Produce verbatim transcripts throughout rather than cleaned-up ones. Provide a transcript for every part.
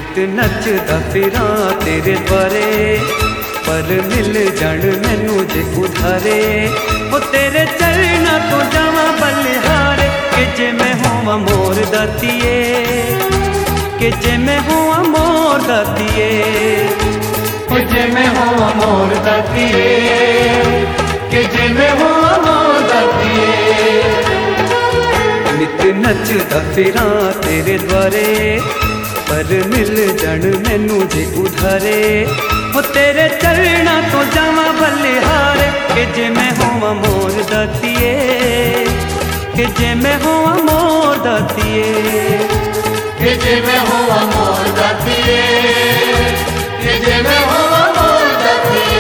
नित नचदा फिरां तेरे द्वारे, पर मिल जाण मैनू जे उधारे। वो तेरे चरना तो जावां बलिहारे, कि जे मैं होवां मोर दातिए, कि जे मैं होवां मोर दातिए, कि जे मैं होवां मोर दातिए, कि जे मैं होवां मोर दातिए। नित नचदा फिरां तेरे द्वारे, पर मिल जाण मैनू जे उधारे। वो तेरे चरना तो जावां बलिहारे, कि जे मैं होवां मोर दातिए, कि जे मैं होवां मोर दातिए, कि जे मैं होवां मोर दातिए, कि जे मैं होवां मोर दातिए।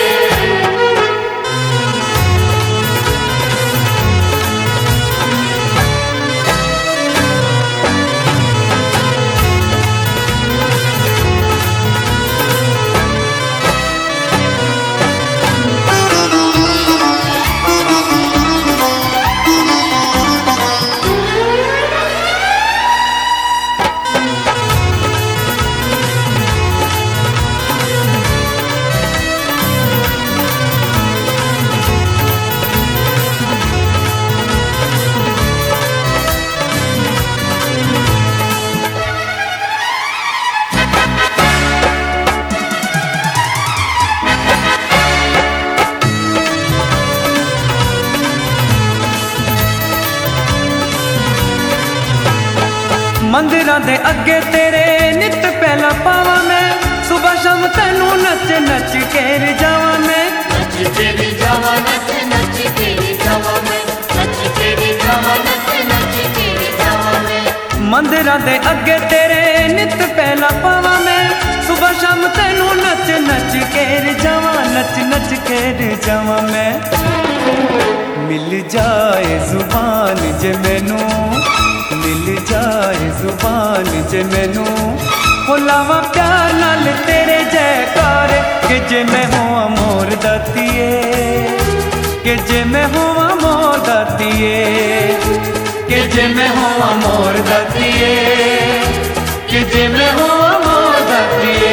मंदिरां दे अगे तेरे नित पहला पावां मैं, सुबह शाम तैनू नच नच के रिझावां मैं। नच के रिझावां, नच नच के रिझावां मैं, नच के रिझावां, नच नच के रिझावां मैं। मंदिरां दे अगे तेरे नित पहला पावां मैं, सुबह शाम तैनू नच नच के रिझावां, नच नच के रिझावां मैं। मिल जाए जुबान जे मैनू, मिल जाए जुबान जे मैनू, बुलावां प्यार नाल तेरे जयकार। कि जे मैं होवां मोर दातिए, कि जे मैं होवां मोर दातिए, कि जे मैं होवां मोर दातिए, कि जे मैं होवां मोर दातिए।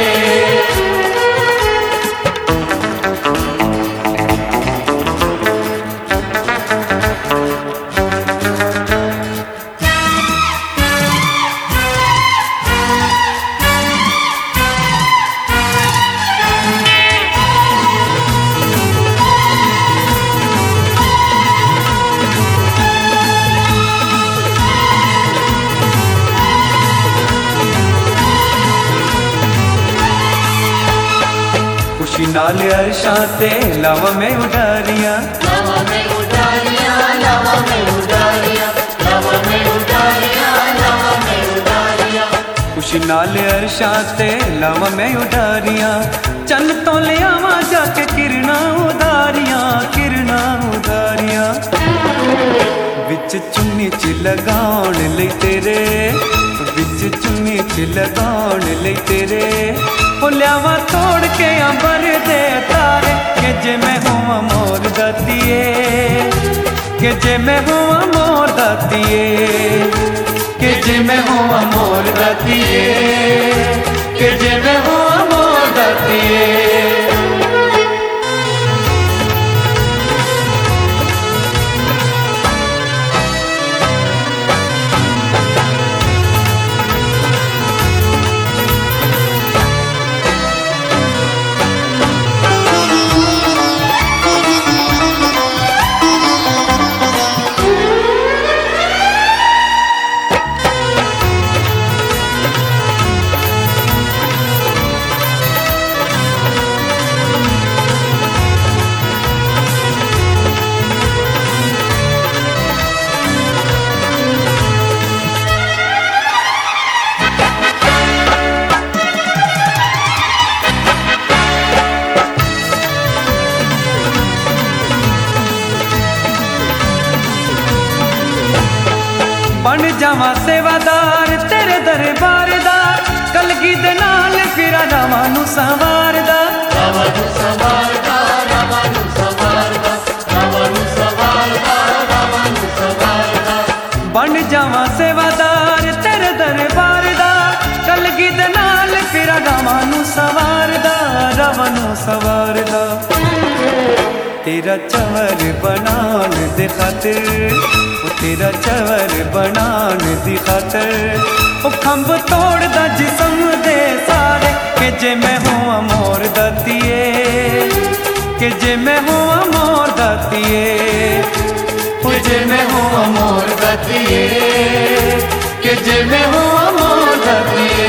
खुशी नाल अर्शां ते लावां मैं उडारियां, लावां मैं उडारियां, लावां मैं उडारियां, लावां मैं उडारियां, लावां मैं उडारियां। खुशी नाल अर्शां ते लावां मैं उडारियां, चन्न तो लियावां जाके किरणां उदारियां, किरणां उदारियां। विच चुन्नी च लगाउण लई तेरे, विच चुन्नी च लगाउण लई तेरे, ओ लियावां तोड़ के अंबर दे तारे। कि जे मैं होवां मोर दातिए, कि जे मैं होवां मोर दातिए, कि जे मैं होवां मोर दातिए, कि जे मैं होवां मोर दातिए। बन जावां सेवादार तेरे दरबार दा, कलगी दे नाल फिरा रावां नू संवारदा, रावां नू संवारदा, रावां नू संवारदा, रावां नू संवारदा, रावां नू संवारदा। बन जावां सेवादार तेरे दरबार दा, कलगी दे नाल फिरा रावां नू सवारदा, रावां नू सवारदा। तेरा चवर बनान दे खातिर, ओ तेरा चवर बनान दी खातिर, ओ खंभ तोड़दा जिसम दे सारे, के जे मैं हुआ मोर दातिए, के जे मैं हुआ मोर दातिए, ओ जे मैं हुआ मोर दातिए, के जे मैं हुआ मोर दातिए।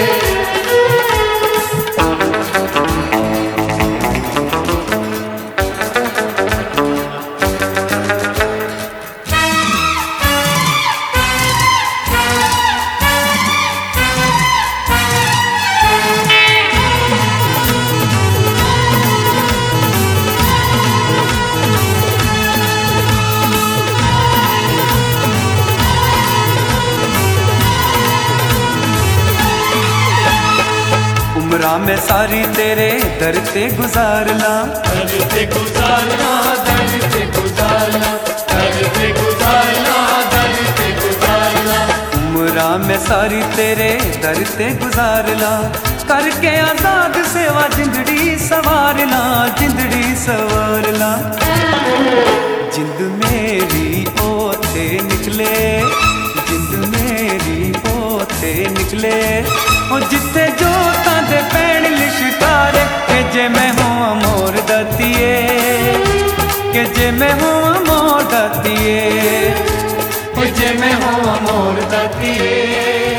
उम्रा में सारी तेरे दर ते गुजारना, दर से गुजारना, दर से गुजारना, दर से गुजारना, दर से गुजारना। उम्रा में सारी तेरे दर ते गुजारना, करके आजाद सेवा जिंदड़ी सवारना, जिंदड़ी सवारना। जिंद मेरी ओते निकले, जिंद मेरी ओते निकले, ओ जिथे जोतां दे पैण लिशकारे, के जे मैं हुआ मोर दातिए, के जे मैं हुआ मोर दातिए, के जे मैं हुआ मोर दातिए।